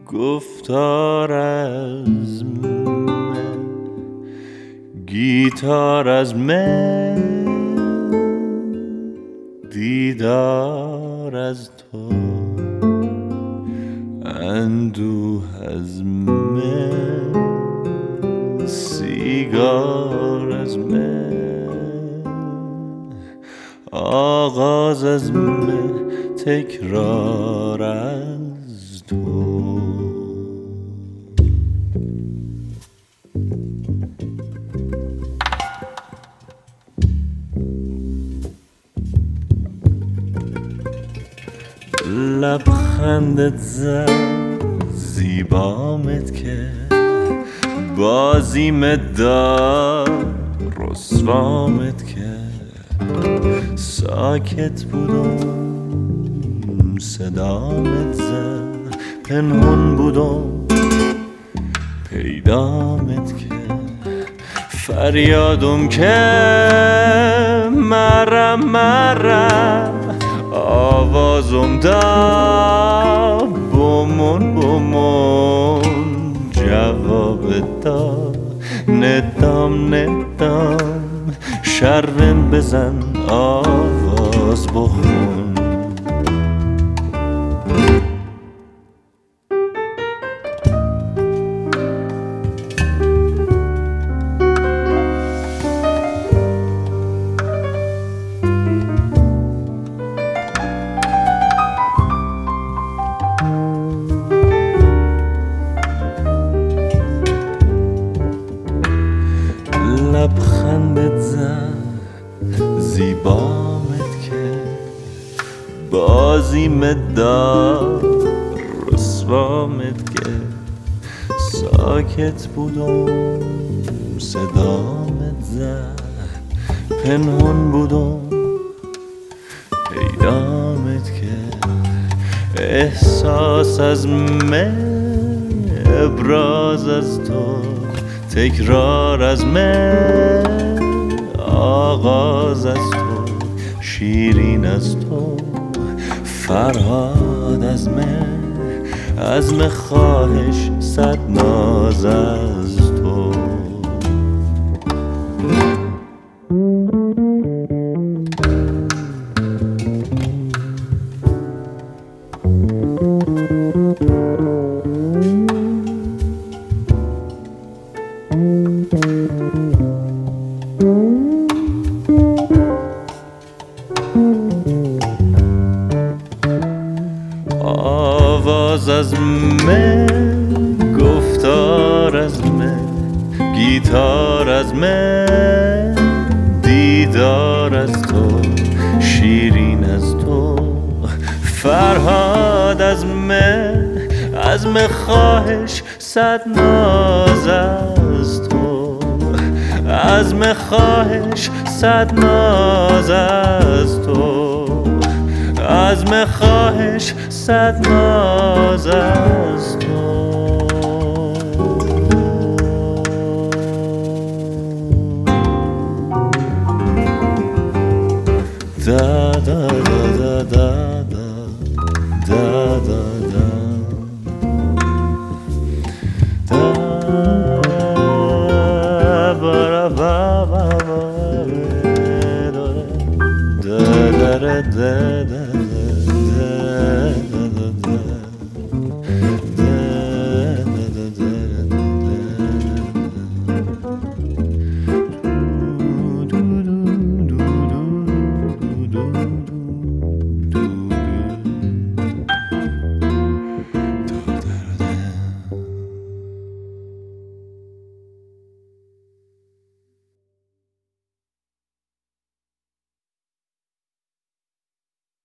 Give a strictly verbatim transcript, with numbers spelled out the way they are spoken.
گفتار از من، گیتار از من، دیدار از تو، اندوه از من، سیگار از من، آغاز از من، تکرار از تو. لبخندت زد زیبامت که بازیمت داد رسوامت که ساکت بودم صدامت زد پنهون بودم پیدامت که فریادم که مرم مرم آوازم دا بومون بومون جواب دا ندام ندام شرم بزن آواز بخون. لبخندت زد زیبامت که بازیمت داد رسوامت که ساکت بودم صدامت زد پنهون بودم پیدامت که احساس از من ابراز از تو تکرار از من آغاز از تو شیرین از تو فرهاد از من عزم خواهش صد ناز از تو. آواز از من گفتار از من گیتار از من دیدار از تو شیرین از تو فرهاد از من عزم خواهش صد ناز از تو عزم خواهش صد ناز از تو عزم خواهش صد ناز از تو.